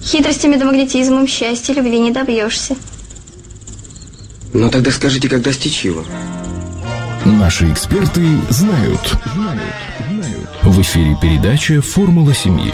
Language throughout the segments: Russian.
Хитростями да магнетизмом счастья, любви не добьешься. Ну тогда скажите, как достичь его? Наши эксперты знают. В эфире передача «Формула семьи».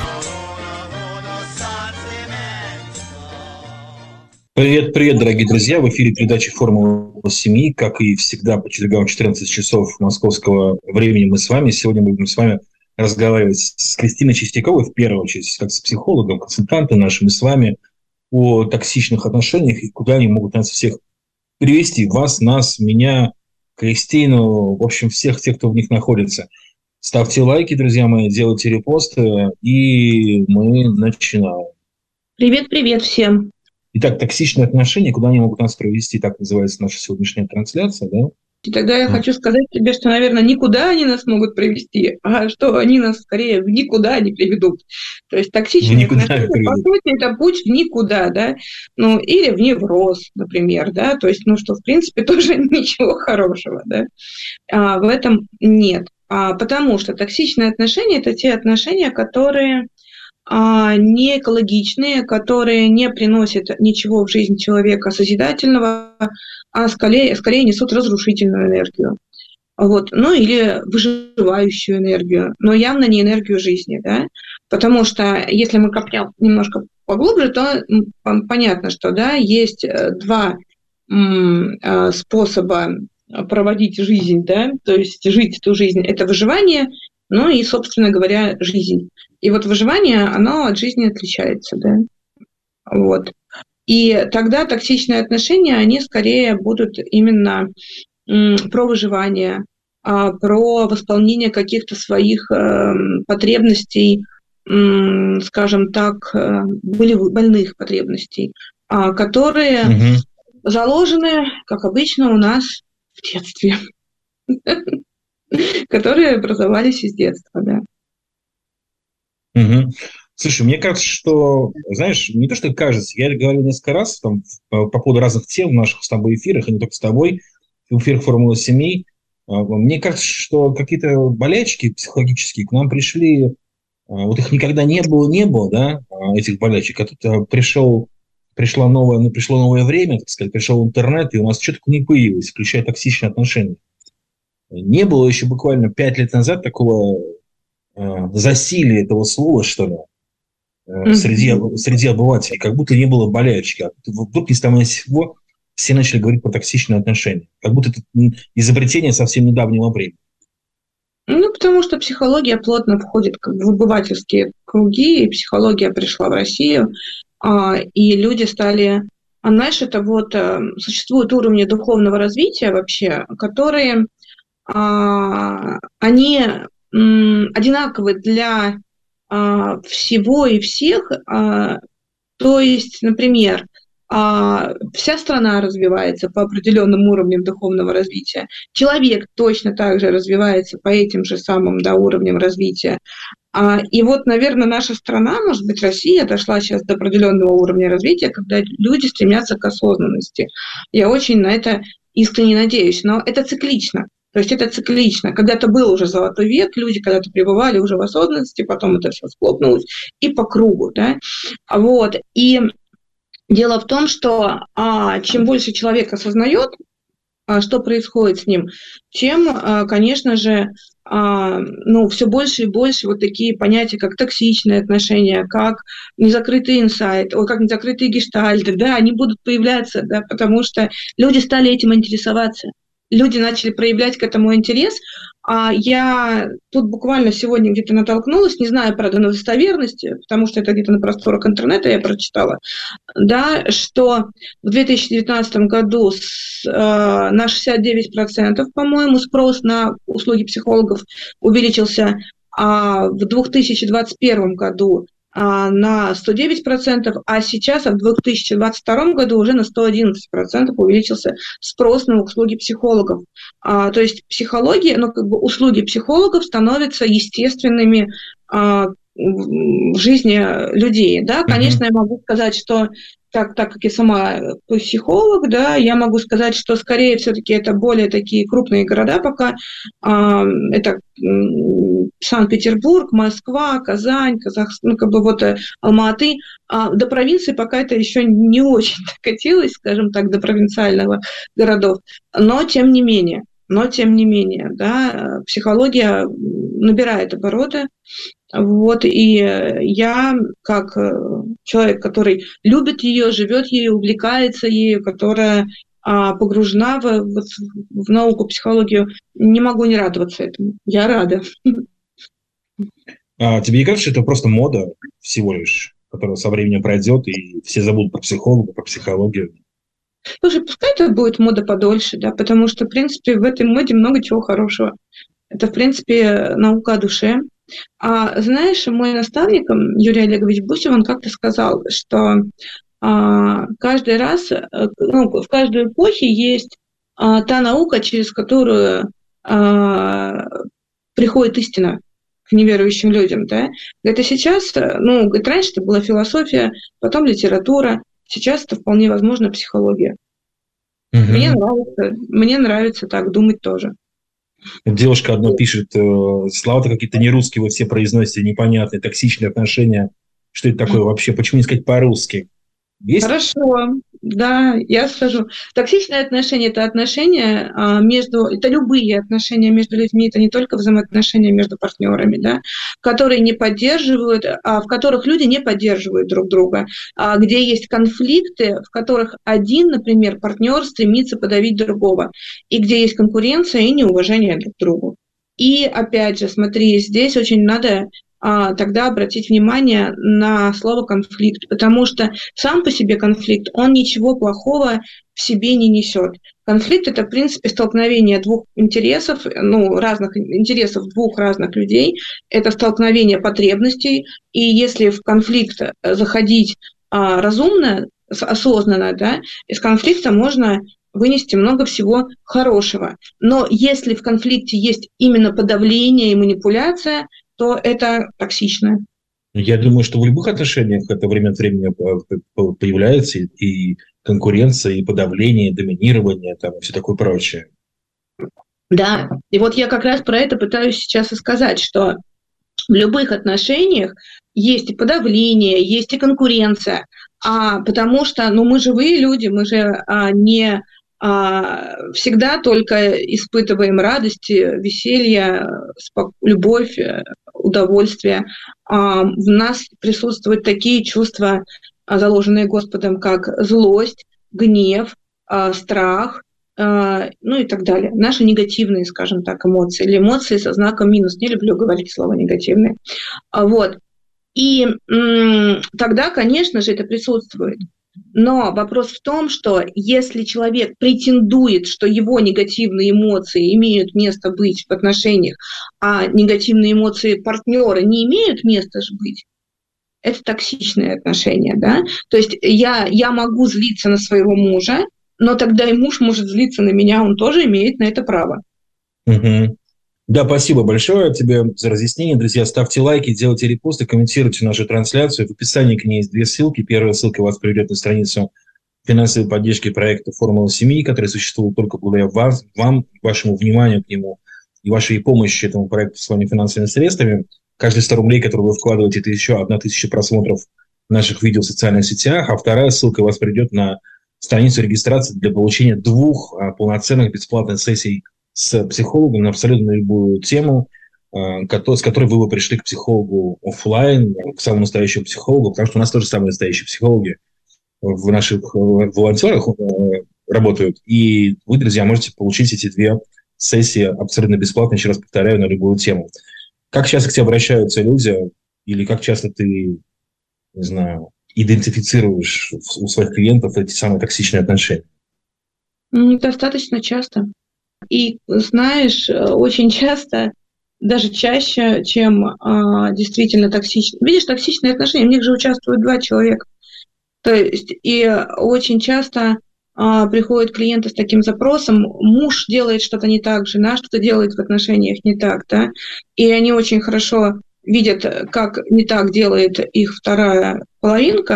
Привет, дорогие друзья! В эфире передача «Формула семьи». Как и всегда, по четвергам в 14 часов московского времени мы с вами. Сегодня мы будем с вами разговаривать с Кристиной Чистяковой, в первую очередь, как с психологом, консультантом нашим, и с вами о токсичных отношениях и куда они могут нас всех привести. Вас, нас, меня, Кристину, в общем, всех тех, кто в них находится. Ставьте лайки, друзья мои, делайте репосты, и мы начинаем. Привет всем! Итак, токсичные отношения, куда они могут нас привести, так называется наша сегодняшняя трансляция, да? И тогда я хочу сказать тебе, что, наверное, никуда они нас могут привести, а что они нас скорее в никуда не приведут. То есть токсичные отношения, по сути, это путь в никуда, да, ну, или в невроз, например, да, то есть, ну, что, в принципе, тоже ничего хорошего, да, в этом нет. Потому что токсичные отношения – это те отношения, которые не экологичные, которые не приносят ничего в жизнь человека созидательного, а скорее несут разрушительную энергию. Вот. Ну или выживающую энергию, но явно не энергию жизни. Да? Потому что если мы копнем немножко поглубже, то понятно, что да, есть два способа проводить жизнь, да? То есть жить эту жизнь – это выживание, ну и, собственно говоря, жизнь. И вот выживание, оно от жизни отличается, да. Вот. И тогда токсичные отношения, они скорее будут именно про выживание, про восполнение каких-то своих потребностей, скажем так, больных потребностей, которые заложены, как обычно, у нас в детстве, которые образовались из детства, да. Угу. Слушай, мне кажется, что, знаешь, не то, что кажется, я говорил несколько раз там, по поводу разных тем в наших с тобой эфирах, и не только с тобой, в эфирах «Формулы семьи». Мне кажется, что какие-то болячки психологические к нам пришли, вот их никогда не было, да, этих болячек, а тут пришло новое время, так сказать, пришел интернет, и у нас что-то не появилось, включая токсичные отношения. Не было еще буквально 5 лет назад такого засилие этого слова, что ли, среди обывателей, как будто не было болячки. Вдруг ни с того ни с сего все начали говорить про токсичные отношения. Как будто это изобретение совсем недавнего времени. Ну, потому что психология плотно входит в обывательские круги, и психология пришла в Россию, и люди стали... знаешь, это вот существуют уровни духовного развития вообще, которые, они... одинаковы для всего и всех. То есть, например, вся страна развивается по определенным уровням духовного развития. Человек точно так же развивается по этим же самым уровням развития. И вот, наверное, наша страна, может быть, Россия, дошла сейчас до определенного уровня развития, когда люди стремятся к осознанности. Я очень на это искренне надеюсь, но это циклично. То есть это циклично. Когда-то был уже золотой век, люди когда-то пребывали уже в осознанности, потом это все схлопнулось, и по кругу. Да? Вот. И дело в том, что чем больше человек осознает, что происходит с ним, тем, конечно же, все больше и больше вот такие понятия, как токсичные отношения, как незакрытый инсайт, как незакрытые гештальты, да, они будут появляться, да, потому что люди стали этим интересоваться. Люди начали проявлять к этому интерес. Я тут буквально сегодня где-то натолкнулась, не знаю, правда, на достоверности, потому что это где-то на просторах интернета я прочитала, да, что в 2019 году на 69%, по-моему, спрос на услуги психологов увеличился, а в 2021 году на 109%, а сейчас в 2022 году уже на 111% увеличился спрос на услуги психологов. То есть психология, услуги психологов становятся естественными в жизни людей. Да? Конечно, я могу сказать, что так как я сама психолог, да, я могу сказать, что скорее все-таки это более такие крупные города пока. Это Санкт-Петербург, Москва, Казань, Казахстан, Алматы. До провинции пока это еще не очень докатилось, скажем так, до провинциальных городов. Но тем не менее, да, психология набирает обороты. И я, как человек, который любит ее, живет ею, увлекается ею, которая погружена в науку, психологию, не могу не радоваться этому. Я рада. Тебе не кажется, что это просто мода всего лишь, которая со временем пройдет, и все забудут про психолога, про психологию? Слушай, пускай это будет мода подольше, да, потому что, в принципе, в этой моде много чего хорошего. Это, в принципе, наука о душе. Знаешь, мой наставник Юрий Олегович Бусев, он как-то сказал, что каждый раз, в каждой эпохе есть та наука, через которую приходит истина к неверующим людям. Да? Это сейчас, раньше это была философия, потом литература, сейчас это вполне возможно психология. Мне нравится так думать тоже. Девушка одна пишет, слова-то какие-то не русские, вы все произносите, непонятные, токсичные отношения. Что это такое вообще? Почему не сказать по-русски? Есть? Хорошо, да, я скажу. Токсичные отношения – это отношения это любые отношения между людьми, это не только взаимоотношения между партнерами, да, которые не поддерживают, в которых люди не поддерживают друг друга, где есть конфликты, в которых один, например, партнер стремится подавить другого, и где есть конкуренция и неуважение друг к другу. И опять же, смотри, здесь очень надо тогда обратить внимание на слово «конфликт», потому что сам по себе конфликт, он ничего плохого в себе не несет. Конфликт – это, в принципе, столкновение двух интересов, разных интересов двух разных людей, это столкновение потребностей, и если в конфликт заходить разумно, осознанно, да, из конфликта можно вынести много всего хорошего. Но если в конфликте есть именно подавление и манипуляция, то это токсично. Я думаю, что в любых отношениях это время от времени появляется и конкуренция, и подавление, и доминирование, и все такое прочее. Да, и вот я как раз про это пытаюсь сейчас и сказать, что в любых отношениях есть и подавление, есть и конкуренция, потому что мы живые люди, мы же не всегда только испытываем радость, веселье, любовь, удовольствие. В нас присутствуют такие чувства, заложенные Господом, как злость, гнев, страх, и так далее. Наши негативные, скажем так, эмоции, или эмоции со знаком минус. Не люблю говорить слово негативные. И тогда, конечно же, это присутствует. Но вопрос в том, что если человек претендует, что его негативные эмоции имеют место быть в отношениях, а негативные эмоции партнера не имеют места быть, это токсичные отношения, да? То есть я могу злиться на своего мужа, но тогда и муж может злиться на меня, он тоже имеет на это право. Угу. Да, спасибо большое тебе за разъяснение. Друзья, ставьте лайки, делайте репосты, комментируйте нашу трансляцию. В описании к ней есть 2 ссылки. Первая ссылка вас приведет на страницу финансовой поддержки проекта «Формула семьи», который существует только благодаря вам, вашему вниманию к нему и вашей помощи этому проекту своими финансовыми средствами. Каждые 100 рублей, которые вы вкладываете, это еще 1000 просмотров наших видео в социальных сетях. А вторая ссылка вас приведет на страницу регистрации для получения 2 полноценных бесплатных сессий с психологом на абсолютно любую тему, с которой вы бы пришли к психологу офлайн, к самому настоящему психологу, потому что у нас тоже самые настоящие психологи в наших волонтерах работают. И вы, друзья, можете получить эти 2 сессии абсолютно бесплатно, еще раз повторяю, на любую тему. Как часто к тебе обращаются люди, или как часто ты, не знаю, идентифицируешь у своих клиентов эти самые токсичные отношения? Достаточно часто. И, знаешь, очень часто, даже чаще, чем действительно токсичные. Видишь, токсичные отношения, в них же участвуют 2 человека. То есть, и очень часто приходят клиенты с таким запросом: муж делает что-то не так, жена что-то делает в отношениях не так, да, и они очень хорошо видят, как не так делает их вторая половинка,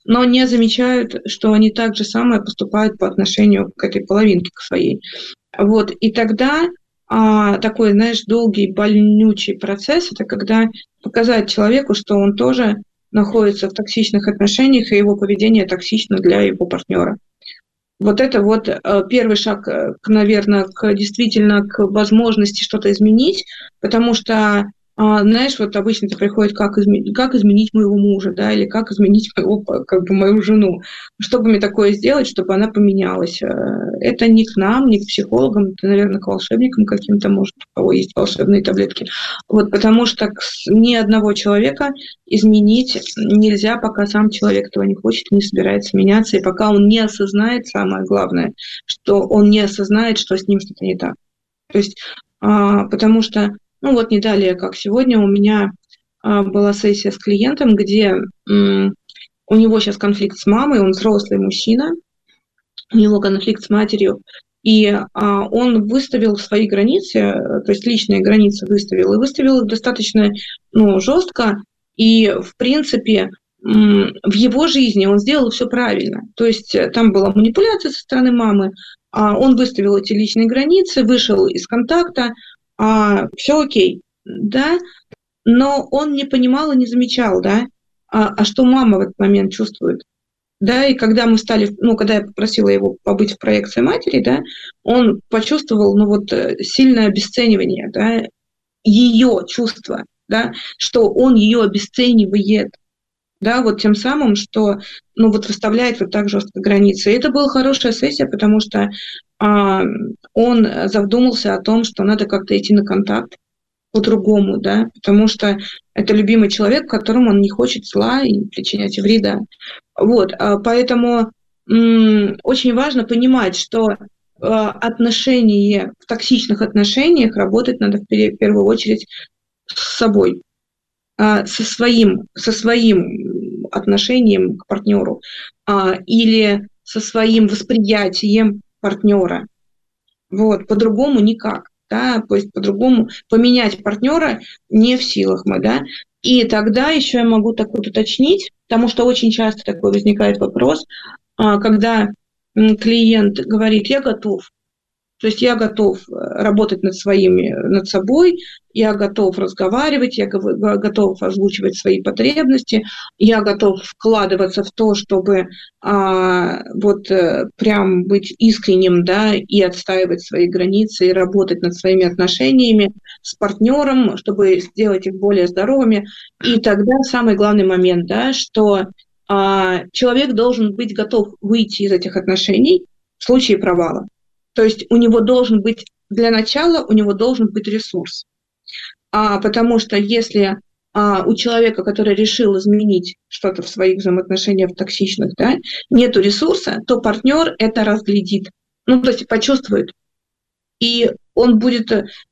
но не замечают, что они так же самое поступают по отношению к этой половинке, к своей. Вот, и тогда такой, знаешь, долгий, больнючий процесс, это когда показать человеку, что он тоже находится в токсичных отношениях, и его поведение токсично для его партнера. Вот это вот первый шаг, наверное, действительно к возможности что-то изменить, потому что, знаешь, вот обычно это приходит, как изменить моего мужа, да, или как изменить мою жену. Что бы мне такое сделать, чтобы она поменялась? Это не к нам, не к психологам, это, наверное, к волшебникам каким-то, может, у кого есть волшебные таблетки. Вот, потому что ни одного человека изменить нельзя, пока сам человек этого не хочет, не собирается меняться, и пока он не осознает, самое главное, что он не осознает, что с ним что-то не так. То есть, потому что не далее, как сегодня, у меня была сессия с клиентом, где у него сейчас конфликт с мамой, он взрослый мужчина, у него конфликт с матерью, и он выставил свои границы, то есть личные границы выставил их достаточно жестко, и, в принципе, в его жизни он сделал все правильно. То есть там была манипуляция со стороны мамы, он выставил эти личные границы, вышел из контакта, все окей, да, но он не понимал и не замечал, да, что мама в этот момент чувствует, да, и когда когда я попросила его побыть в проекции матери, да, он почувствовал, сильное обесценивание, да, ее чувства, да, что он ее обесценивает, да, вот тем самым, что, выставляет вот так жестко границы. И это была хорошая сессия, потому что он задумался о том, что надо как-то идти на контакт по-другому, да, потому что это любимый человек, которому он не хочет зла и причинять вреда. Вот, поэтому очень важно понимать, что отношения, в токсичных отношениях работать надо в первую очередь с собой, со своим отношением к партнеру или со своим восприятием партнера. Вот, по-другому никак, да, то есть по-другому поменять партнера не в силах мы, да. И тогда еще я могу так вот уточнить, потому что очень часто такой возникает вопрос, когда клиент говорит: я готов. То есть я готов работать над собой, я готов разговаривать, я готов озвучивать свои потребности, я готов вкладываться в то, чтобы прям быть искренним, да, и отстаивать свои границы, и работать над своими отношениями с партнером, чтобы сделать их более здоровыми. И тогда самый главный момент, да, что человек должен быть готов выйти из этих отношений в случае провала. То есть у него должен быть, для начала, у него должен быть ресурс. Потому что если у человека, который решил изменить что-то в своих взаимоотношениях токсичных, да, нету ресурса, то партнер это разглядит, то есть почувствует. И он будет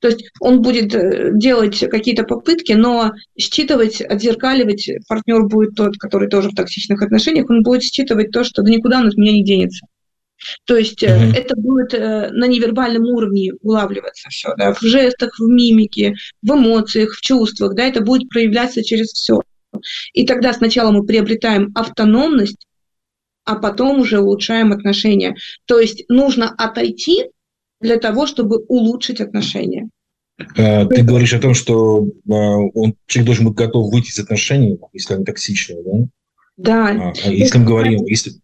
делать какие-то попытки, но считывать, отзеркаливать партнер будет тот, который тоже в токсичных отношениях, он будет считывать то, что никуда он от меня не денется. То есть это будет на невербальном уровне улавливаться все, да, в жестах, в мимике, в эмоциях, в чувствах, да, это будет проявляться через все. И тогда сначала мы приобретаем автономность, а потом уже улучшаем отношения. То есть нужно отойти для того, чтобы улучшить отношения. Ты говоришь о том, что человек должен быть готов выйти из отношений, если они токсичные, да? Да. Если мы говорим,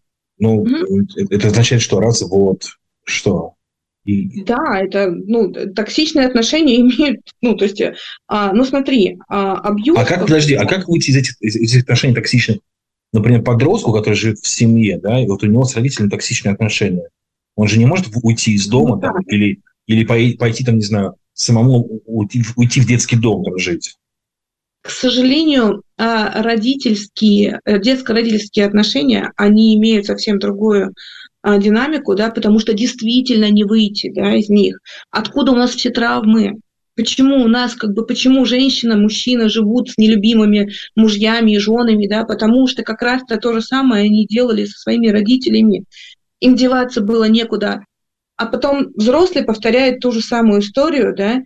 это означает, что развод, что? Да, это, токсичные отношения имеют, смотри, абьюз... как выйти из этих отношений токсичных? Например, подростку, который живет в семье, да, и вот у него с родителями токсичные отношения. Он же не может уйти из дома, там, или пойти, там, не знаю, самому уйти в детский дом, там, жить. К сожалению, детско-родительские отношения, они имеют совсем другую динамику, да, потому что действительно не выйти, да, из них. Откуда у нас все травмы? Почему у нас, почему женщина, мужчина живут с нелюбимыми мужьями и женами, да, потому что как раз-то то же самое они делали со своими родителями. Им деваться было некуда. А потом взрослый повторяет ту же самую историю, да,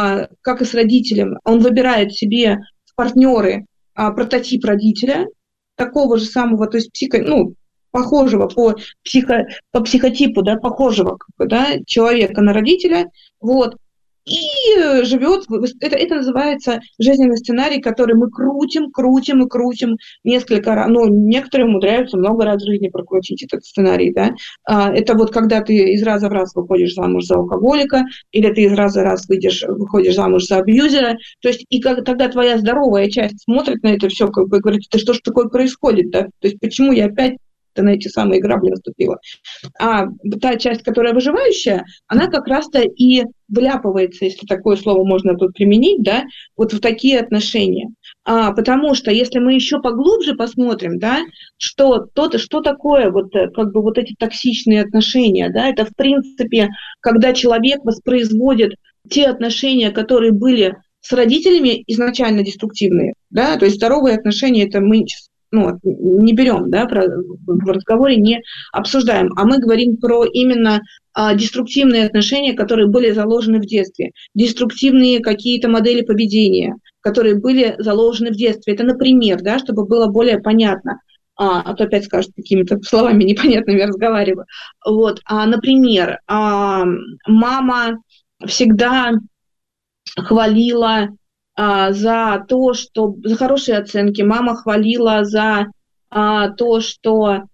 как и с родителем. Он выбирает себе в партнеры прототип родителя, такого же самого, то есть похожего по психотипу, да, похожего да, человека на родителя, вот, и живет, это называется жизненный сценарий, который мы крутим и крутим несколько раз, некоторые умудряются много раз в жизни прокрутить этот сценарий, да, это вот когда ты из раза в раз выходишь замуж за алкоголика, или ты из раза в раз выходишь замуж за абьюзера, то есть и тогда твоя здоровая часть смотрит на это все, как бы говорит, что ж такое происходит, да, то есть почему я опять на эти самые грабли наступила. А та часть, которая выживающая, она как раз-то и вляпывается, если такое слово можно тут применить, да, вот в такие отношения. Потому что если мы еще поглубже посмотрим, да, что такое вот, как бы вот эти токсичные отношения, да, это в принципе, когда человек воспроизводит те отношения, которые были с родителями изначально деструктивные, да, то есть здоровые отношения, это мы не берем, да, в разговоре не обсуждаем, а мы говорим про именно деструктивные отношения, которые были заложены в детстве, деструктивные какие-то модели поведения, которые были заложены в детстве. Это, например, да, чтобы было более понятно, а то опять скажут, какими-то словами непонятными я разговариваю. Вот, например, мама всегда хвалила за хорошие оценки, мама хвалила за то, что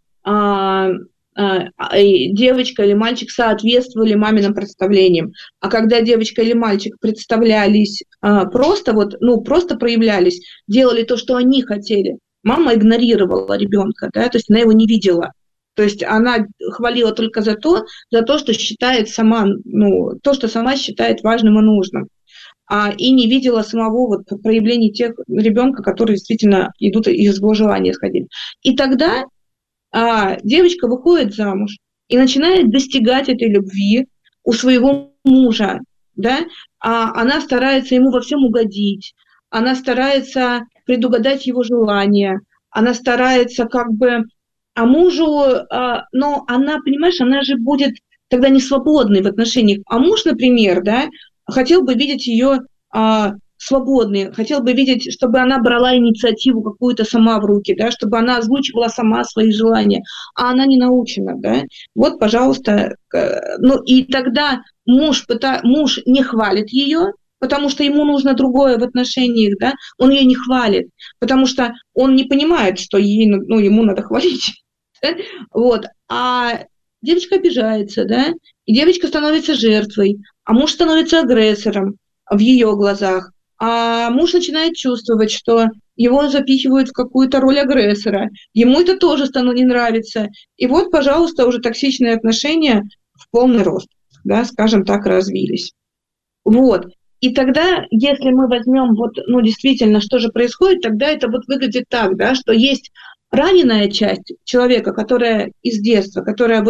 девочка или мальчик соответствовали маминым представлениям. А когда девочка или мальчик представлялись просто проявлялись, делали то, что они хотели, мама игнорировала ребенка, да, то есть она его не видела. То есть она хвалила только за то, что считает сама, то, что сама считает важным и нужным. И не видела самого проявления тех ребенка, которые действительно идут из его желания исходить. И тогда девочка выходит замуж и начинает достигать этой любви у своего мужа, да? Она старается ему во всем угодить, она старается предугадать его желания, она старается а мужу, но она, понимаешь, она же будет тогда не свободной в отношениях. А муж, например, да, хотел бы видеть ее свободной, хотел бы видеть, чтобы она брала инициативу какую-то сама в руки, да, чтобы она озвучивала сама свои желания, а она не научена, да. Вот, пожалуйста, и тогда муж не хвалит ее, потому что ему нужно другое в отношениях, да, он ее не хвалит, потому что он не понимает, что ему надо хвалить, да? Вот, а девочка обижается, да, и девочка становится жертвой, а муж становится агрессором в ее глазах, а муж начинает чувствовать, что его запихивают в какую-то роль агрессора, ему это тоже не нравится, и вот, пожалуйста, уже токсичные отношения в полный рост, да, скажем так, развились. Вот. И тогда, если мы возьмем действительно, что же происходит, тогда это выглядит так, да, что есть раненая часть человека, которая из детства, которая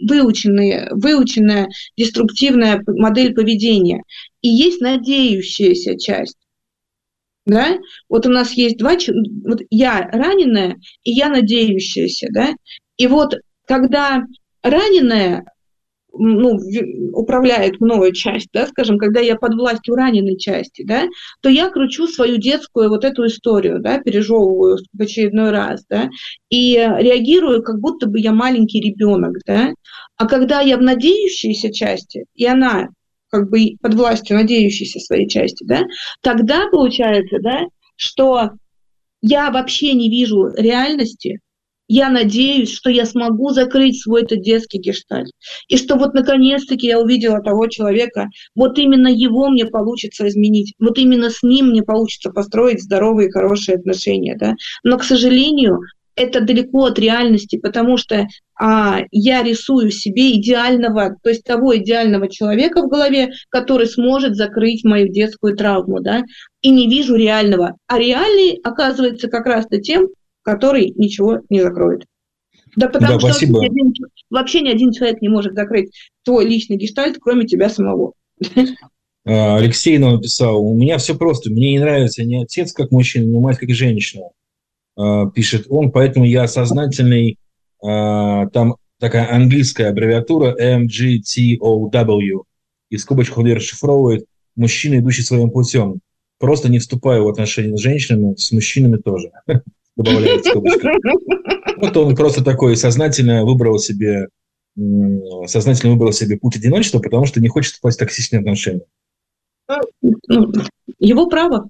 выученная деструктивная модель поведения, и есть надеющаяся часть. Да? Вот у нас есть я раненая и я надеющаяся, да? И вот когда раненая управляет мною часть, да, скажем, когда я под властью раненой части, да, то я кручу свою детскую эту историю, да, пережевываю в очередной раз, да, и реагирую, как будто бы я маленький ребенок, да. А когда я в надеющейся части, и она как бы под властью надеющейся своей части, да, тогда получается, да, что я вообще не вижу реальности. Я надеюсь, что я смогу закрыть свой детский гештальт. И что наконец-таки я увидела того человека, именно его мне получится изменить, именно с ним мне получится построить здоровые, хорошие отношения. Да? Но, к сожалению, это далеко от реальности, потому что я рисую себе идеального, то есть того идеального человека в голове, который сможет закрыть мою детскую травму, да? И не вижу реального. А реальный оказывается как раз-то тем, который ничего не закроет. Да потому что вообще ни один человек не может закрыть твой личный гештальт, кроме тебя самого. Алексей нам написал: у меня все просто, мне не нравится ни отец как мужчина, ни мать как женщина, пишет он, поэтому я сознательный, там такая английская аббревиатура MGTOW, и скобочку расшифровывает: мужчина, идущий своим путем. Просто не вступаю в отношения с женщинами, с мужчинами тоже. добавляет в скобочках. Вот он просто такой сознательно выбрал себе путь одиночества, потому что не хочет вступать в токсичные отношения. Ну, его право.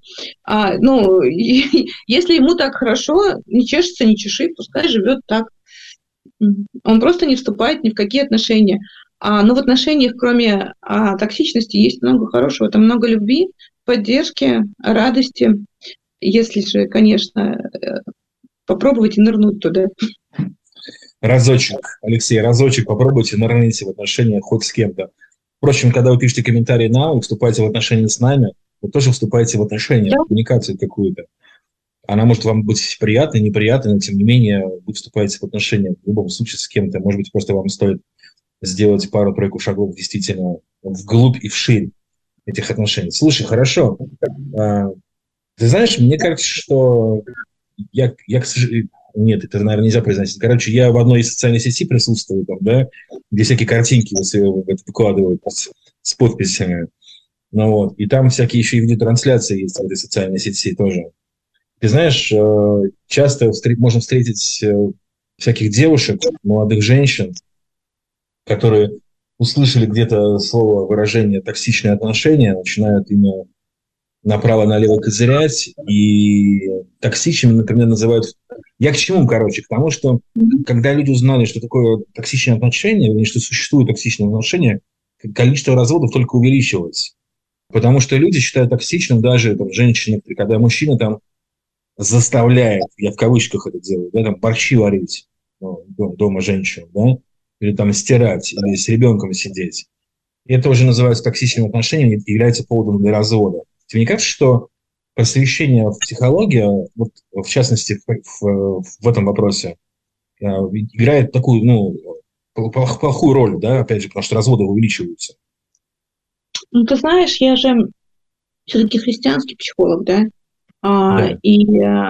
Если ему так хорошо, не чешется, не чеши, пускай живет так. Он просто не вступает ни в какие отношения. Но в отношениях, кроме токсичности, есть много хорошего. Там много любви, поддержки, радости. Если же, конечно, попробовать и нырнуть туда. Разочек, Алексей, попробуйте, нырните в отношения хоть с кем-то. Впрочем, когда вы пишете комментарии нам и вступаете в отношения с нами, вы тоже вступаете в отношения, в коммуникацию какую-то. Она может вам быть приятной, неприятной, но тем не менее вы вступаете в отношения в любом случае с кем-то. Может быть, просто вам стоит сделать пару-тройку шагов действительно вглубь и вширь этих отношений. Слушай, хорошо. Ты знаешь, мне кажется, что я к сожалению... Нет, это, наверное, нельзя произносить. Короче, я в одной из социальных сетей присутствую, там, да, где всякие картинки выкладывают с подписями. Ну, вот. И там всякие еще и видеотрансляции есть в этой социальной сети тоже. Ты знаешь, часто можно встретить всяких девушек, молодых женщин, которые услышали где-то слово, выражение «токсичные отношения», начинают ими направо-налево козырять, и токсичными, например, называют... Я к чему, короче? К тому, что когда люди узнали, что такое токсичные отношения, или что существуют токсичные отношения, количество разводов только увеличилось. Потому что люди считают токсичным даже женщины, когда мужчина там заставляет, я в кавычках это делаю, да, там борщи варить дома женщину, да, или там стирать, или с ребенком сидеть. И это уже называется токсичным отношением и является поводом для развода. Тебе не кажется, что просвещение в психологии, вот, в частности, в этом вопросе, играет такую, плохую роль, да, опять же, потому что разводы увеличиваются? Ну, ты знаешь, я же все-таки христианский психолог, да? Да. И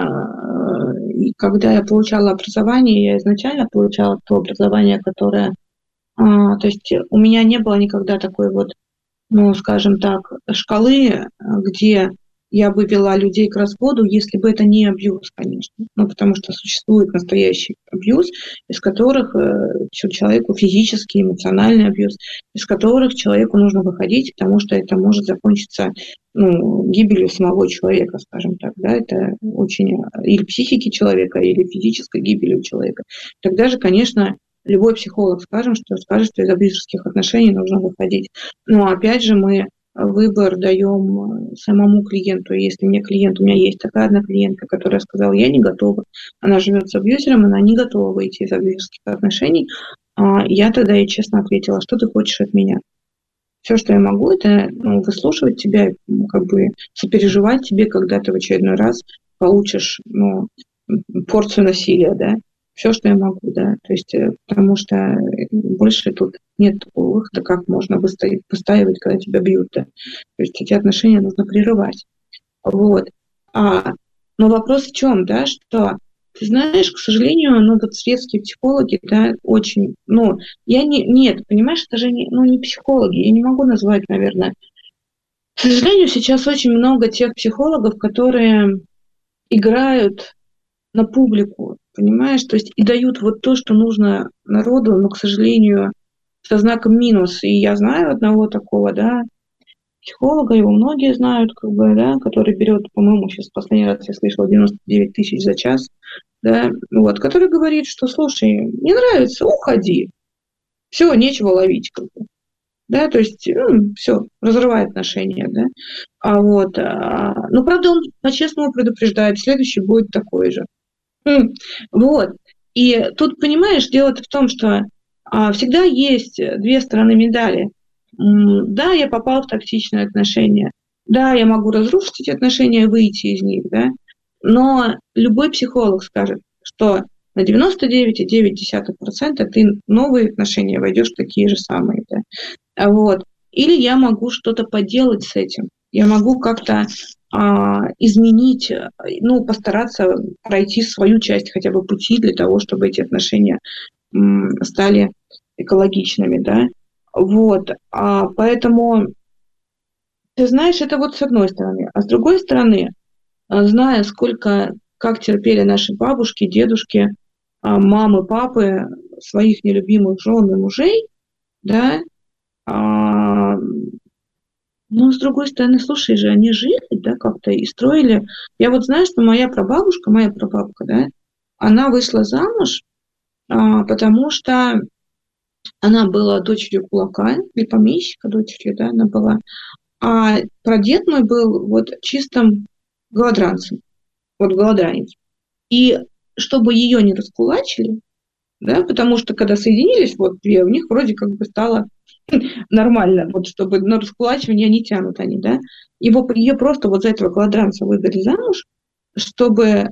когда я получала образование, я изначально получала то образование, которое... то есть у меня не было никогда такой вот, скажем так, шкалы, где я бы вела людей к разводу, если бы это не абьюз, конечно. Потому что существует настоящий абьюз, из которых человеку физический, эмоциональный абьюз, из которых человеку нужно выходить, потому что это может закончиться гибелью самого человека, скажем так. Да? Это очень или психики человека, или физической гибелью человека. Тогда же, конечно, любой психолог скажет, что из абьюзерских отношений нужно выходить. Но опять же мы выбор даем самому клиенту. Если у меня есть такая одна клиентка, которая сказала, я не готова, она живет с абьюзером, она не готова выйти из абьюзерских отношений, я тогда ей честно ответила, что ты хочешь от меня? Все, что я могу, это выслушивать тебя, сопереживать тебе, когда ты в очередной раз получишь порцию насилия, да. Все, что я могу, да. То есть, потому что больше тут нет такого выхода, как можно выстаивать, когда тебя бьют, да. То есть эти отношения нужно прерывать. Вот. Но вопрос в чем, да, что ты знаешь, к сожалению, светские психологи, да, очень, нет, понимаешь, это же не психологи, я не могу назвать, наверное. К сожалению, сейчас очень много тех психологов, которые играют на публику, понимаешь, то есть и дают вот то, что нужно народу, но, к сожалению, со знаком минус. И я знаю одного такого, да, психолога, его многие знают, да, который берет, по-моему, сейчас в последний раз я слышала 99 тысяч за час, да, вот, который говорит, что, слушай, не нравится, уходи, все, нечего ловить, да, то есть, все, разрывает отношения, да, правда, он по-честному предупреждает, следующий будет такой же. Вот, и тут, понимаешь, дело-то в том, что всегда есть две стороны медали. Да, я попал в токсичные отношения, да, я могу разрушить эти отношения, выйти из них, да, но любой психолог скажет, что на 99,9% ты новые отношения войдешь в такие же самые, да, вот. Или я могу что-то поделать с этим, я могу как-то изменить, постараться пройти свою часть хотя бы пути для того, чтобы эти отношения стали экологичными, да, вот, поэтому, ты знаешь, это вот с одной стороны, а с другой стороны, зная, сколько как терпели наши бабушки, дедушки, мамы, папы своих нелюбимых жен и мужей, да, но, с другой стороны, слушай же, они жили, да, как-то и строили. Я вот знаю, что моя прабабка, да, она вышла замуж, потому что она была дочерью кулака, или помещика дочерью, да, она была. А прадед мой был вот чистым голодранцем, вот голодранец. И чтобы ее не раскулачили, да, потому что когда соединились вот две, у них вроде как бы стало нормально, вот чтобы на раскулачивание не тянут они, да. Ее просто вот за этого голодранца выдали замуж, чтобы,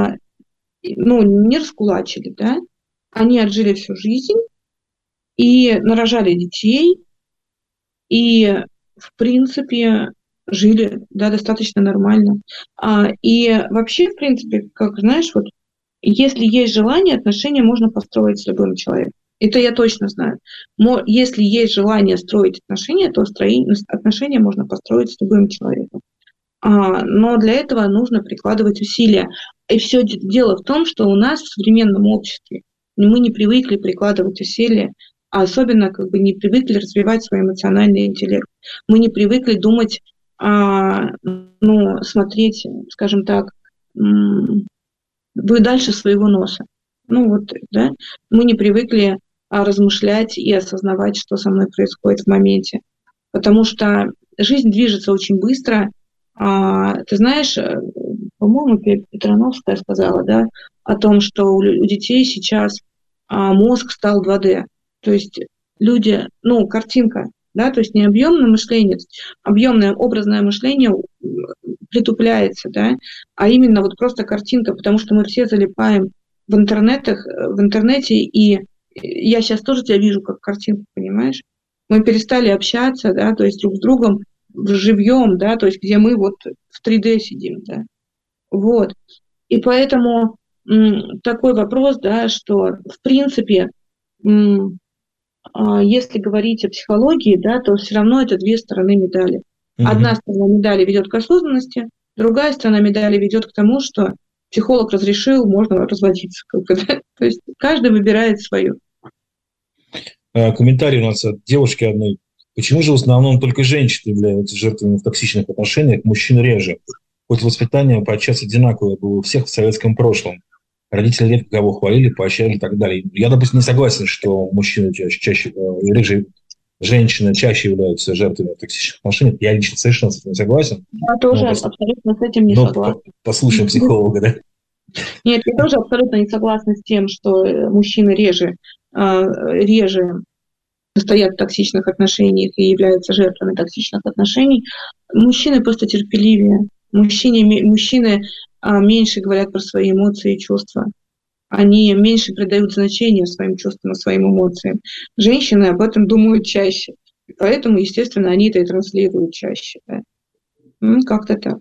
не раскулачили, да. Они отжили всю жизнь и нарожали детей, и, в принципе, жили, да, достаточно нормально. И вообще, в принципе, как знаешь, вот если есть желание, отношения можно построить с любым человеком. Это я точно знаю. Если есть желание строить отношения, то отношения можно построить с любым человеком. Но для этого нужно прикладывать усилия. И все дело в том, что у нас в современном обществе мы не привыкли прикладывать усилия, а особенно как бы не привыкли развивать свой эмоциональный интеллект. Мы не привыкли думать, смотреть, скажем так, дальше своего носа. Да, мы не привыкли размышлять и осознавать, что со мной происходит в моменте. Потому что жизнь движется очень быстро. Ты знаешь, по-моему, Петрановская сказала, да, о том, что у детей сейчас мозг стал 2D. То есть люди, картинка, да, то есть не объемное мышление, объемное образное мышление притупляется, да, а именно вот просто картинка, потому что мы все залипаем в интернете, и я сейчас тоже тебя вижу как картинку, понимаешь? Мы перестали общаться, да, то есть друг с другом живьем, да, то есть где мы вот в 3D сидим, да, вот. И поэтому такой вопрос, да, что в принципе, если говорить о психологии, да, то все равно это две стороны медали. Одна сторона медали ведет к осознанности, другая сторона медали ведет к тому, что психолог разрешил, можно разводиться. Да? То есть каждый выбирает свое. Комментарий у нас от девушки одной. Почему же в основном только женщины являются жертвами в токсичных отношениях, мужчин реже? Хоть воспитание подчас одинаковое было у всех в советском прошлом. Родители редко кого хвалили, поощряли и так далее. Я, допустим, не согласен, что мужчины чаще реже, женщины чаще являются жертвами токсичных отношений. Я лично совершенно с этим не согласен. Я тоже абсолютно с этим не согласна. Послушаем психолога, да? Нет, я тоже абсолютно не согласна с тем, что мужчины реже стоят в токсичных отношениях и являются жертвами токсичных отношений. Мужчины просто терпеливее. Мужчины меньше говорят про свои эмоции и чувства. Они меньше придают значения своим чувствам и своим эмоциям. Женщины об этом думают чаще. И поэтому, естественно, они это и транслируют чаще. Да? Как-то так.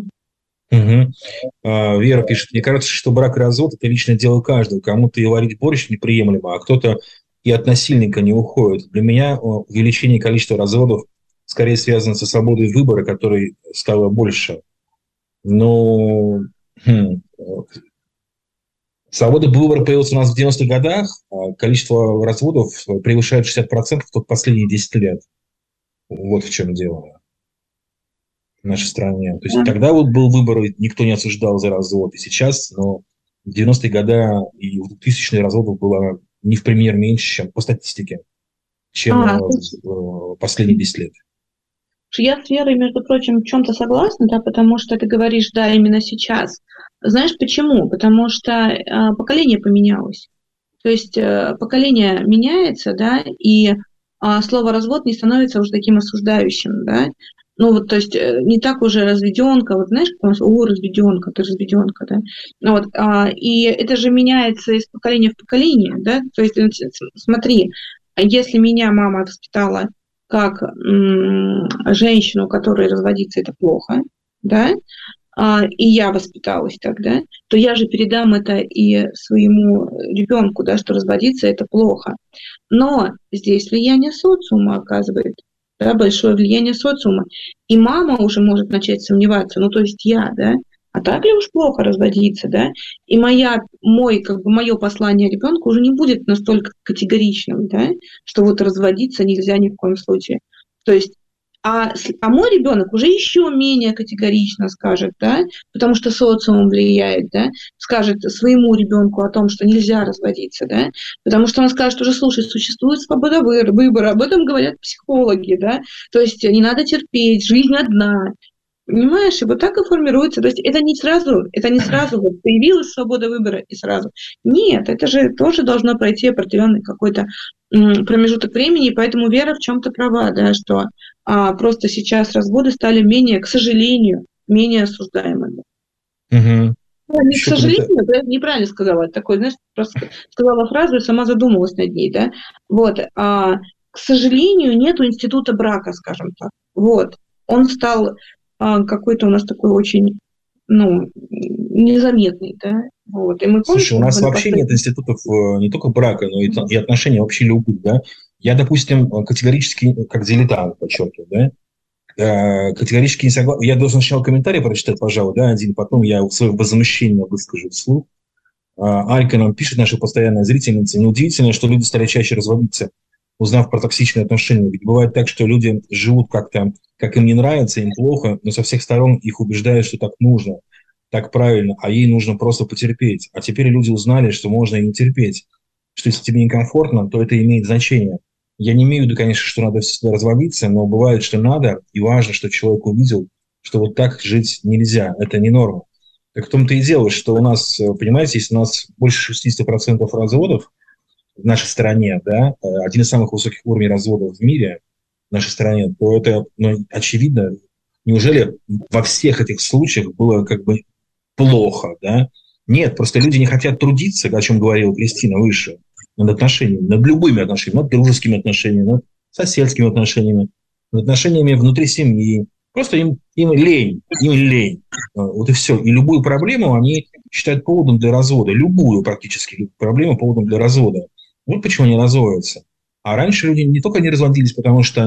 Вера пишет, мне кажется, что брак и развод – это личное дело каждого. Кому-то и варить борщ неприемлемо, а кто-то и от насильника не уходит. Для меня увеличение количества разводов скорее связано со свободой выбора, которой стало больше. Но свобода выбора появилась у нас в 90-х годах, а количество разводов превышает 60% только последние 10 лет. Вот в чем дело в нашей стране. То есть тогда вот был выбор, и никто не осуждал за развод, и сейчас, но в 90-е годы и в 2000-е разводов было не в пример меньше, чем по статистике, чем в последние 10 лет. Я с Верой, между прочим, в чем-то согласна, да, потому что ты говоришь, да, именно сейчас. Знаешь почему? Потому что поколение поменялось. То есть поколение меняется, да, и слово «развод» не становится уже таким осуждающим, да. То есть не так уже разведенка, вот знаешь, как у нас, разведенка, ты разведенка, да. И это же меняется из поколения в поколение, да. То есть смотри, если меня мама воспитала как женщину, которой разводиться это плохо, да, и я воспиталась так, да, то я же передам это и своему ребенку, да, что разводиться это плохо. Но здесь влияние социума оказывает, да, большое влияние социума. И мама уже может начать сомневаться, то есть я, да, А так ли уж плохо разводиться, да? И мое послание ребенку уже не будет настолько категоричным, да, что вот разводиться нельзя ни в коем случае. То есть, а мой ребенок уже еще менее категорично скажет, да, потому что социум влияет, да, скажет своему ребенку о том, что нельзя разводиться, да, потому что он скажет уже, слушай, существует свобода выбора, об этом говорят психологи, да, то есть не надо терпеть, жизнь одна. Понимаешь, и вот так и формируется. То есть это не сразу вот появилась свобода выбора и сразу. Нет, это же тоже должно пройти определенный какой-то промежуток времени, и поэтому Вера в чем-то права, да, что просто сейчас разводы стали менее, к сожалению, менее осуждаемыми. Угу. Не к сожалению, я неправильно сказала, такой, знаешь, просто сказала фразу и сама задумалась над ней, да. Вот, к сожалению, нету института брака, скажем так. Вот, он стал какой-то у нас такой очень, незаметный, да. Вот. И мы Слушай, у нас вообще нет институтов не только брака, но и отношений вообще любых, да. Я, допустим, категорически, как дилетант, подчеркиваю, да, категорически не согласен. Я должен сначала комментарий прочитать, пожалуй, да, один, потом я свое возмущение выскажу вслух. Алька нам пишет, наша постоянная зрительница: неудивительно, что люди стали чаще разводиться, узнав про токсичные отношения. Ведь бывает так, что люди живут как-то, как им не нравится, им плохо, но со всех сторон их убеждают, что так нужно, так правильно, а ей нужно просто потерпеть. А теперь люди узнали, что можно и не терпеть, что если тебе некомфортно, то это имеет значение. Я не имею в виду, конечно, что надо всегда разводиться, но бывает, что надо, и важно, что человек увидел, что вот так жить нельзя, это не норма. Так в том-то и дело, что у нас, понимаете, если у нас больше 60% разводов в нашей стране, да, один из самых высоких уровней разводов в мире в нашей стране, то это, очевидно, неужели во всех этих случаях было как бы плохо, да? Нет, просто люди не хотят трудиться, о чем говорила Кристина выше, над отношениями, над любыми отношениями, над дружескими отношениями, над соседскими отношениями, над отношениями внутри семьи. Просто им лень. Вот и все. И любую проблему они считают поводом для развода. Любую практически проблему поводом для развода. Вот почему они разводятся. А раньше люди не только не разводились, потому что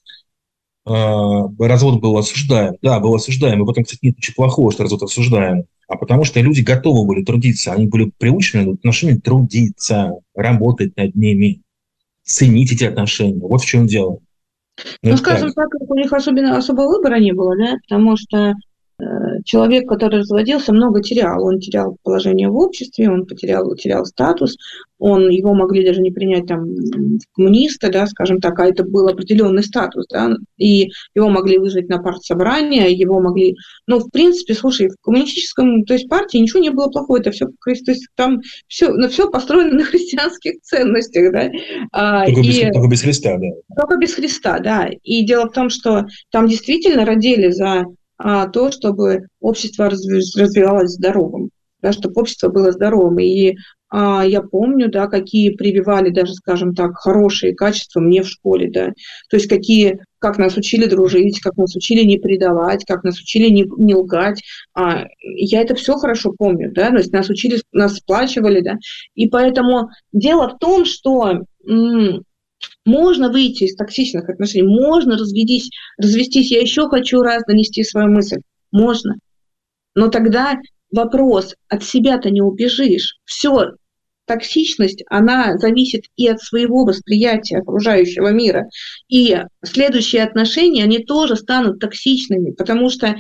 развод был осуждаем. Да, был осуждаем. И в этом, кстати, нет ничего плохого, что развод осуждаем. А потому что люди готовы были трудиться. Они были приучены в отношениях трудиться, работать над ними, ценить эти отношения. Вот в чем дело. Скажем так, у них особого выбора не было, да, потому что человек, который разводился, много терял. Он терял положение в обществе, он терял статус, его могли даже не принять там в коммуниста, да, скажем так, а это был определенный статус, да, и его могли вызвать на партсобрание, его могли, в принципе, слушай, в коммунистическом, то есть партии ничего не было плохого, это все, то есть там все построено на христианских ценностях, да. Только без Христа, да. Только без Христа, да. И дело в том, что там действительно родили за то, чтобы общество развивалось здоровым, да, чтобы общество было здоровым. И я помню, да, какие прививали даже, скажем так, хорошие качества мне в школе, да, то есть как нас учили дружить, как нас учили не предавать, как нас учили не лгать. Я это все хорошо помню, да, то есть нас учили, нас сплачивали, да, и поэтому дело в том, что можно выйти из токсичных отношений, можно развестись. Я еще хочу раз донести свою мысль. Можно. Но тогда вопрос, от себя-то не убежишь. Все, токсичность, она зависит и от своего восприятия окружающего мира. И следующие отношения, они тоже станут токсичными, потому что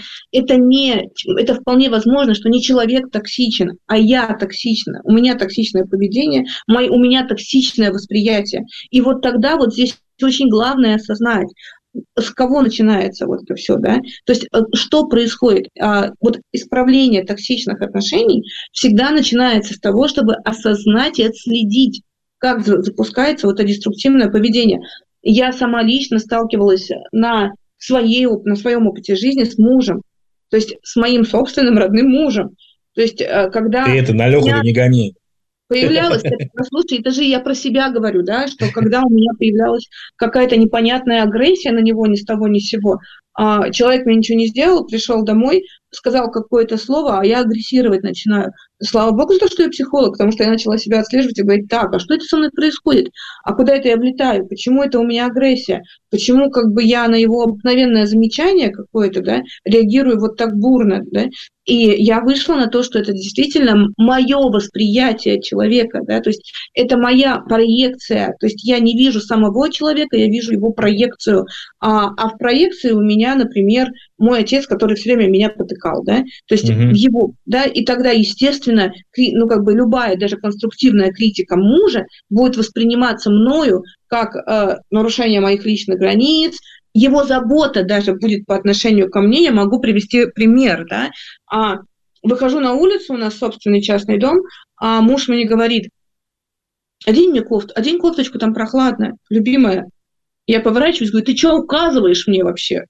это вполне возможно, что не человек токсичен, а я токсична. У меня токсичное поведение, у меня токсичное восприятие. И вот тогда вот здесь очень главное осознать, с кого начинается вот это все, да? То есть что происходит? Вот исправление токсичных отношений всегда начинается с того, чтобы осознать и отследить, как запускается вот это деструктивное поведение. Я сама лично сталкивалась на своем опыте жизни с мужем, то есть с моим собственным родным мужем. То есть когда... Ты это на Леху не гони. Появлялась, слушай, это же я про себя говорю, да, что когда у меня появлялась какая-то непонятная агрессия на него ни с того ни с сего, человек мне ничего не сделал, пришел домой, сказал какое-то слово, а я агрессировать начинаю. Слава богу за то, что я психолог, потому что я начала себя отслеживать и говорить: так, а что это со мной происходит? А куда это я влетаю? Почему это у меня агрессия? Почему как бы я на его обыкновенное замечание какое-то, да, реагирую вот так бурно, да? И я вышла на то, что это действительно мое восприятие человека, да, то есть это моя проекция, то есть я не вижу самого человека, я вижу его проекцию, а в проекции у меня, например, мой отец, который все время меня потыкал, да, то есть в его, да, и тогда, естественно, ну, как бы любая, даже конструктивная критика мужа будет восприниматься мною как нарушение моих личных границ, его забота даже будет по отношению ко мне. Я могу привести пример, да. Выхожу на улицу, у нас собственный частный дом, а муж мне говорит: одень мне одень кофточку, там прохладно, любимая. Я поворачиваюсь, говорю: ты что указываешь мне вообще?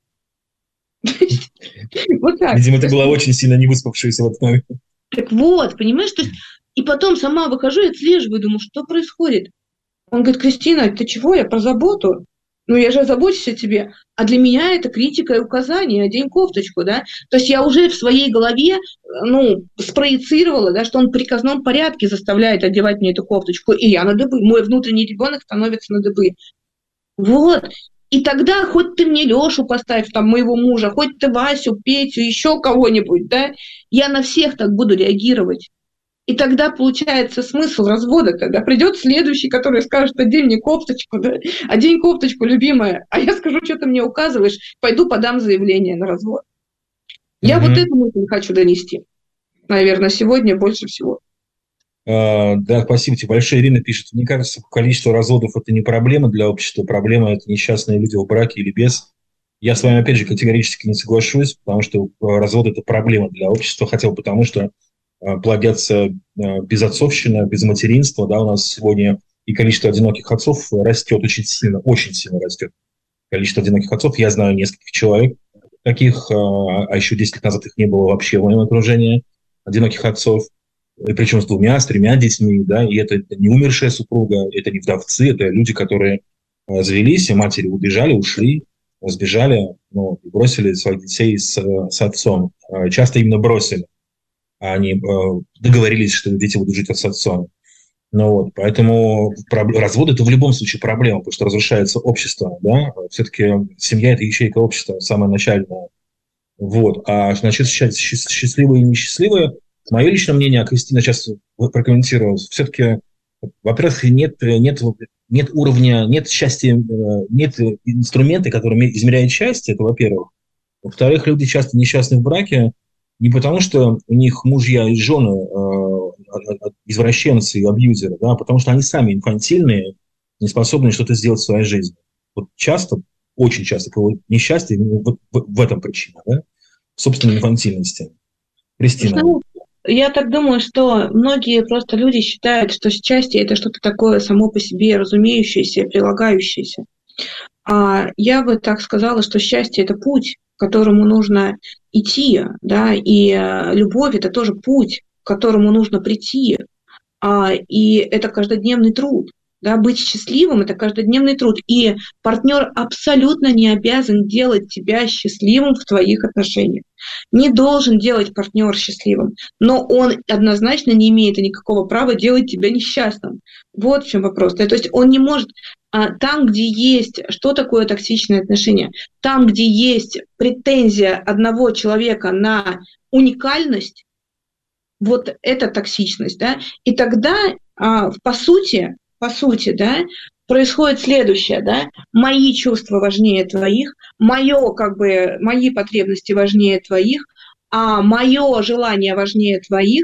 Вот так. Видимо, ты была очень сильно не выспавшаяся в этот момент. Так вот, понимаешь, то есть, и потом сама выхожу и отслеживаю, думаю, что происходит. Он говорит: Кристина, ты чего? Я про заботу. Ну, я же забочусь о тебе. А для меня это критика и указание: одень кофточку, да. То есть я уже в своей голове, ну, спроецировала, да, что он в приказном порядке заставляет одевать мне эту кофточку, и я на дыбы. Мой внутренний ребенок становится на дыбы. Вот. И тогда хоть ты мне Лешу поставь, там, моего мужа, хоть ты Васю, Петю, еще кого-нибудь, да, я на всех так буду реагировать. И тогда получается смысл развода, когда придет следующий, который скажет: одень мне кофточку, да? Одень кофточку, любимая, а я скажу: что ты мне указываешь, пойду подам заявление на развод. Я вот эту мысль хочу донести, наверное, сегодня больше всего. Да, спасибо тебе большое. Ирина пишет: мне кажется, количество разводов – это не проблема для общества, проблема – это несчастные люди в браке или без. Я с вами, опять же, категорически не соглашусь, потому что развод – это проблема для общества, хотя бы потому, что плодятся безотцовщина, без материнства, да, у нас сегодня и количество одиноких отцов растет очень сильно растет. Количество одиноких отцов, я знаю нескольких человек таких, а еще 10 лет назад их не было вообще в моем окружении, одиноких отцов, и причем с 2, с 3 детьми, да, и это не умершая супруга, это не вдовцы, это люди, которые завелись, и матери убежали, ушли, сбежали, ну, и бросили своих детей с отцом. Часто именно бросили. Они договорились, что дети будут жить с отцом. Ну, вот, поэтому развод – это в любом случае проблема, потому что разрушается общество. Да? Все-таки семья – это ячейка общества, самая начальная. Вот. А значит, счастливые и несчастливые, мое личное мнение, Кристина сейчас прокомментировала, все-таки, во-первых, нет уровня, нет счастья, нет инструмента, который измеряет счастье, это во-первых. Во-вторых, люди часто несчастны в браке, не потому, что у них мужья и жены извращенцы и абьюзеры, да, а потому что они сами инфантильные, не способны что-то сделать в своей жизни. Вот часто, очень часто несчастье в этом причина, да, в собственной инфантильности. Кристина. Ну, я так думаю, что многие просто люди считают, что счастье – это что-то такое само по себе разумеющееся, прилагающееся. А я бы так сказала, что счастье – это путь, к которому нужно идти, да, и любовь – это тоже путь, к которому нужно прийти, и это каждодневный труд. Да, быть счастливым – это каждодневный труд, и партнер абсолютно не обязан делать тебя счастливым в твоих отношениях. Не должен делать партнер счастливым, но он однозначно не имеет никакого права делать тебя несчастным. Вот в чем вопрос. То есть он не может… Там, где есть… Что такое токсичные отношения? Там, где есть претензия одного человека на уникальность, вот это токсичность, да, и тогда, по сути, да, происходит следующее, да, мои чувства важнее твоих, мои потребности важнее твоих, мое желание важнее твоих,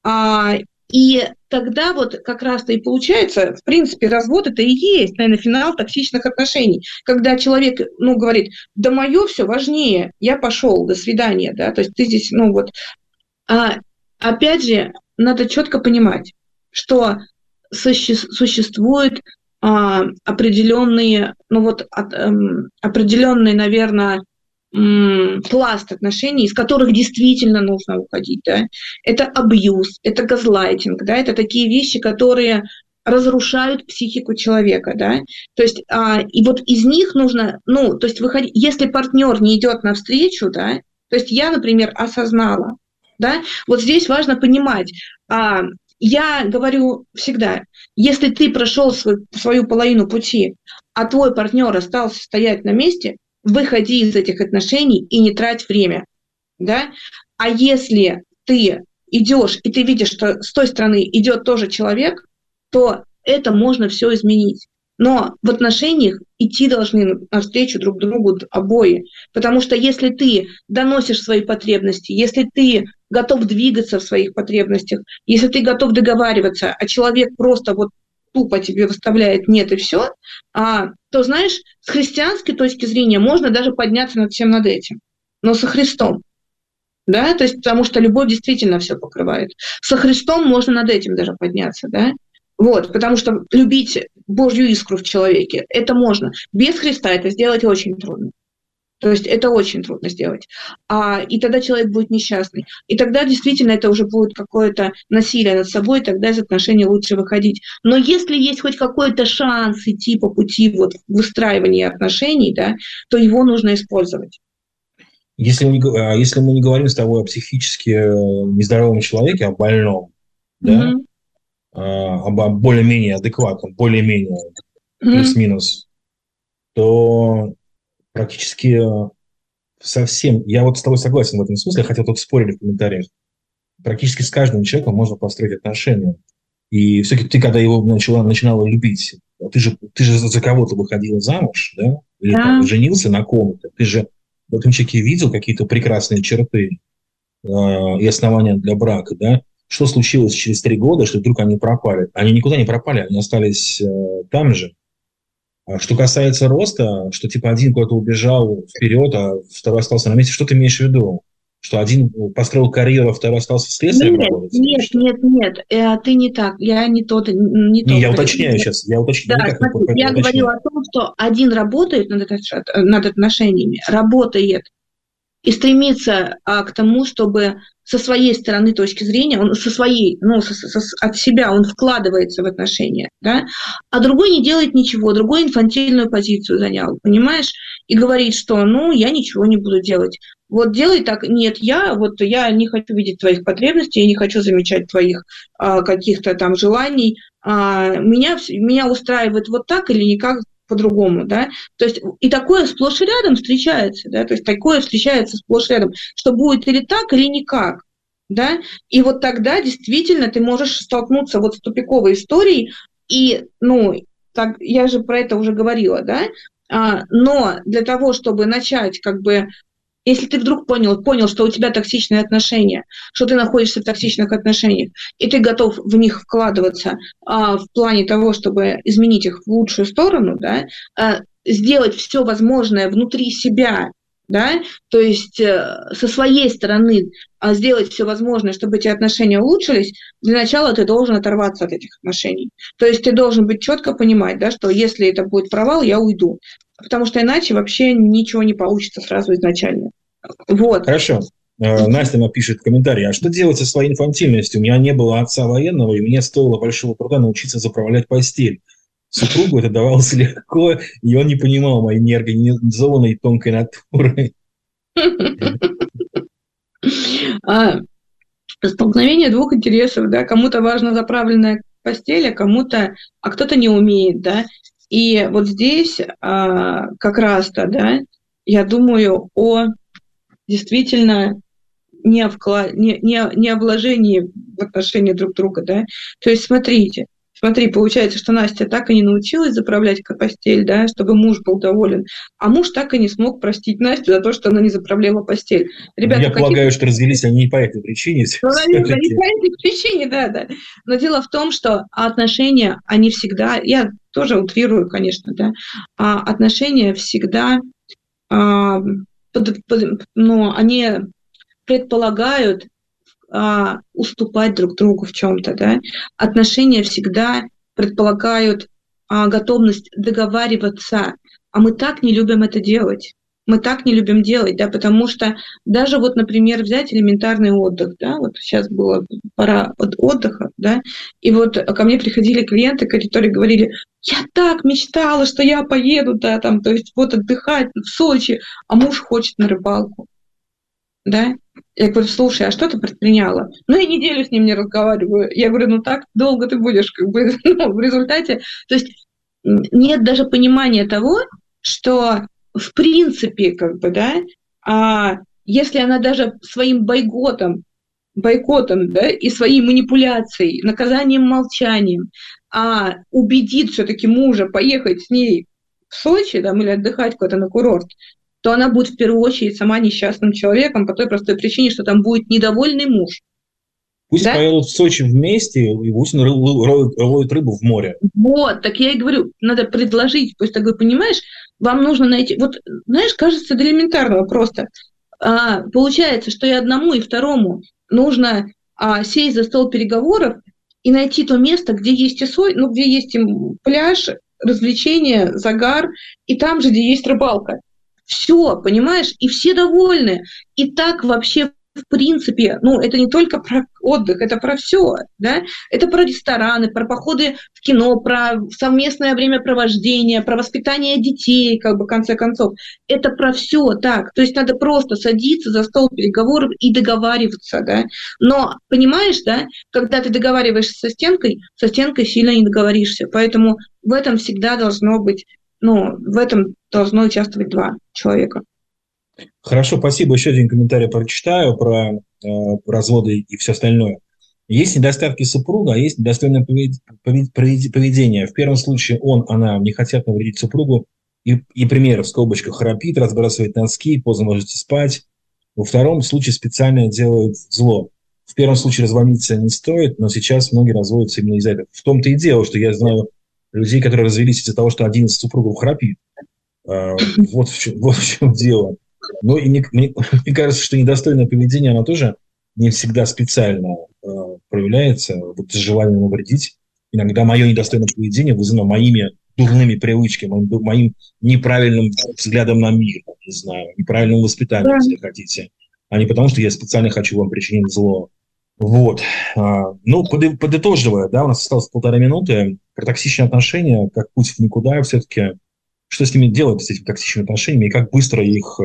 и тогда вот как раз-то и получается, в принципе, развод это и есть, наверное, финал токсичных отношений, когда человек, говорит: да мое все важнее, я пошел, до свидания, да, то есть ты здесь, опять же, надо четко понимать, что существуют определенные, наверное, пласт отношений, из которых действительно нужно уходить. Да? Это абьюз, это газлайтинг, да? Это такие вещи, которые разрушают психику человека. Да? То есть, и вот из них нужно, то есть выходить, если партнер не идет навстречу, да? То есть я, например, осознала, да? Вот здесь важно понимать, я говорю всегда, если ты прошел свою половину пути, а твой партнер остался стоять на месте, выходи из этих отношений и не трать время. Да? А если ты идешь, и ты видишь, что с той стороны идет тоже человек, то это можно все изменить. Но в отношениях идти должны навстречу друг другу обои. Потому что если ты доносишь свои потребности, если ты готов двигаться в своих потребностях, если ты готов договариваться, а человек просто вот тупо тебе выставляет «нет» и все, то, знаешь, с христианской точки зрения можно даже подняться над всем над этим. Но со Христом. Да? То есть, потому что любовь действительно все покрывает. Со Христом можно над этим даже подняться, да? Вот, потому что любить Божью искру в человеке, это можно. Без Христа это сделать очень трудно. То есть это очень трудно сделать. И тогда человек будет несчастный. И тогда действительно это уже будет какое-то насилие над собой, тогда из отношений лучше выходить. Но если есть хоть какой-то шанс идти по пути вот выстраивания отношений, да, то его нужно использовать. Если мы не говорим с тобой о психически нездоровом человеке, о больном, да, об более-менее адекватном, более-менее плюс-минус, то практически совсем... Я вот с тобой согласен в этом смысле, хотя тут спорили в комментариях. Практически с каждым человеком можно построить отношения. И все-таки ты, когда его начинала любить, ты же за кого-то выходила замуж, да? Или там, женился на ком-то. Ты же в этом человеке видел какие-то прекрасные черты и основания для брака, да? Что случилось через 3 года, что вдруг они пропали? Они никуда не пропали, они остались там же. Что касается роста, что типа один куда-то убежал вперед, а второй остался на месте, что ты имеешь в виду? Что один построил карьеру, а второй остался слесарем работать? Нет, ты не так. Я не тот. Я уточняю сейчас. Я говорила о том, что один работает над отношениями, работает и стремится к тому, чтобы со своей стороны точки зрения, он со своей, от себя он вкладывается в отношения, да, а другой не делает ничего, другой инфантильную позицию занял, понимаешь, и говорит, что, я ничего не буду делать. Вот делай так, нет, я не хочу видеть твоих потребностей, я не хочу замечать твоих каких-то там желаний, меня устраивает вот так или никак по-другому, да, то есть и такое сплошь и рядом встречается, да, то есть такое встречается сплошь и рядом, что будет или так, или никак, да, и вот тогда действительно ты можешь столкнуться вот с тупиковой историей, и, я же про это уже говорила, да, но для того, чтобы начать если ты вдруг понял, что у тебя токсичные отношения, что ты находишься в токсичных отношениях, и ты готов в них вкладываться в плане того, чтобы изменить их в лучшую сторону, да, сделать все возможное внутри себя, да, то есть со своей стороны сделать все возможное, чтобы эти отношения улучшились, для начала ты должен оторваться от этих отношений. То есть ты должен быть четко понимать, да, что если это будет провал, я уйду. Потому что иначе вообще ничего не получится сразу изначально. Вот. Хорошо. Настя напишет в комментарии, а что делать со своей инфантильностью? У меня не было отца военного, и мне стоило большого труда научиться заправлять постель. Супругу это давалось легко, и он не понимал моей неорганизованной тонкой натуры. Столкновение двух интересов, да, кому-то важна заправленная постель, а кто-то не умеет, да. И вот здесь как раз-то, да, я думаю о действительно не о вложении в отношения друг друга, да. То есть смотри, получается, что Настя так и не научилась заправлять постель, да, чтобы муж был доволен, а муж так и не смог простить Настю за то, что она не заправляла постель. Ребята, я полагаю, что развелись они не по этой причине. Наверное, не по этой причине, да. Но дело в том, что отношения, они всегда, я тоже утрирую, конечно, да, отношения всегда, они предполагают уступать друг другу в чем-то, да. Отношения всегда предполагают готовность договариваться, а мы так не любим это делать. Мы так не любим делать, да, потому что даже вот, например, взять элементарный отдых, да, вот сейчас была пора отдыха, да, и вот ко мне приходили клиенты, которые говорили, я так мечтала, что я поеду, да, там, то есть вот отдыхать в Сочи, а муж хочет на рыбалку, да. Я говорю, слушай, а что ты предприняла? Я неделю с ним не разговариваю. Я говорю, так долго ты будешь, в результате. То есть нет даже понимания того, что в принципе, если она даже своим бойкотом, да, и своей манипуляцией, наказанием молчанием, убедит все-таки мужа поехать с ней в Сочи там, или отдыхать куда-то на курорт, то она будет в первую очередь сама несчастным человеком по той простой причине, что там будет недовольный муж. Пусть да? поедут в Сочи вместе, и пусть он ловит рыбу в море. Вот, так я и говорю, надо предложить, пусть так, понимаешь, вам нужно найти, вот, знаешь, кажется, до элементарного просто. Получается, что и одному, и второму нужно сесть за стол переговоров и найти то место, где есть и где есть и пляж, развлечения, загар, и там же, где есть рыбалка. Все, понимаешь, и все довольны. И так вообще, в принципе, это не только про отдых, это про все, да? Это про рестораны, про походы в кино, про совместное времяпровождение, про воспитание детей, в конце концов. Это про все так. То есть надо просто садиться за стол переговоров и договариваться, да? Но, понимаешь, да, когда ты договариваешься со стенкой сильно не договоришься. Поэтому в этом всегда должно быть, в этом должно участвовать два человека. Хорошо, спасибо. Еще один комментарий прочитаю про разводы и все остальное. Есть недостатки супруга, а есть недостойное поведение. В первом случае она не хотят навредить супругу и пример, в скобочках, храпит, разбрасывает носки, поздно ложится спать. Во втором случае специально делают зло. В первом случае разводиться не стоит, но сейчас многие разводятся именно из-за этого. В том-то и дело, что я знаю людей, которые развелись из-за того, что один из супругов храпит. Вот в чем дело. Но и мне кажется, что недостойное поведение, оно тоже не всегда специально проявляется, вот желание навредить. Иногда мое недостойное поведение вызвано моими дурными привычками, моим неправильным взглядом на мир, не знаю, неправильным воспитанием, если хотите, а не потому, что я специально хочу вам причинить зло. Вот. Подытоживая, да, у нас осталось 1,5 минуты, про токсичные отношения, как путь в никуда, все-таки что с ними делать, с этими токсичными отношениями, и как быстро их,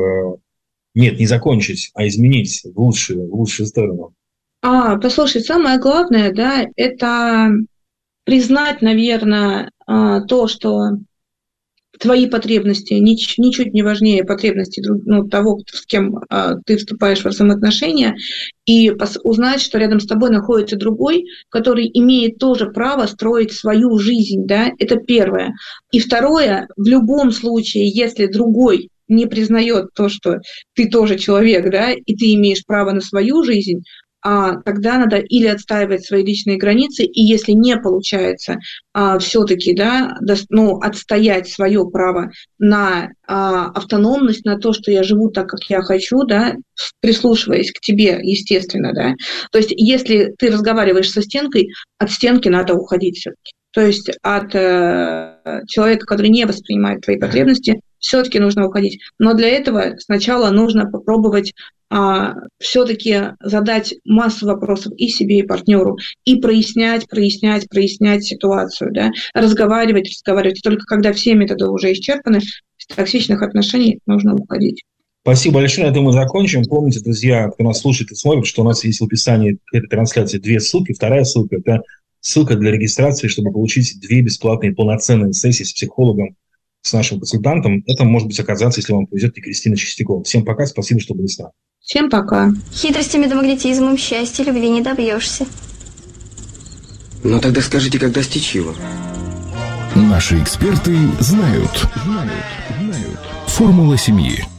не закончить, а изменить в лучшую сторону? Послушай, самое главное, да, это признать, наверное, то, что твои потребности ничуть не важнее потребностей того, с кем ты вступаешь в взаимоотношения, и узнать, что рядом с тобой находится другой, который имеет тоже право строить свою жизнь, да, это первое. И второе, в любом случае, если другой не признает то, что ты тоже человек, да, и ты имеешь право на свою жизнь, тогда надо или отстаивать свои личные границы, и если не получается все-таки, да, отстоять свое право на автономность, на то, что я живу так, как я хочу, да, прислушиваясь к тебе, естественно, да. То есть если ты разговариваешь со стенкой, от стенки надо уходить все-таки. То есть от человека, который не воспринимает твои потребности, все-таки нужно уходить. Но для этого сначала нужно попробовать все-таки задать массу вопросов и себе, и партнеру, и прояснять ситуацию, да? разговаривать. И только когда все методы уже исчерпаны, из токсичных отношений нужно уходить. Спасибо большое, на этом мы закончим. Помните, друзья, кто нас слушает и смотрит, что у нас есть в описании к этой трансляции 2 ссылки. Вторая ссылка – это ссылка для регистрации, чтобы получить 2 бесплатные полноценные сессии с психологом, с нашим консультантом. Это может быть оказаться, если вам повезет, и Кристина Чистякова. Всем пока, спасибо, что были с нами. Всем пока. Хитростями да магнетизмом счастья, любви не добьешься. Ну тогда скажите, как достичь его? Наши эксперты знают. Формула семьи.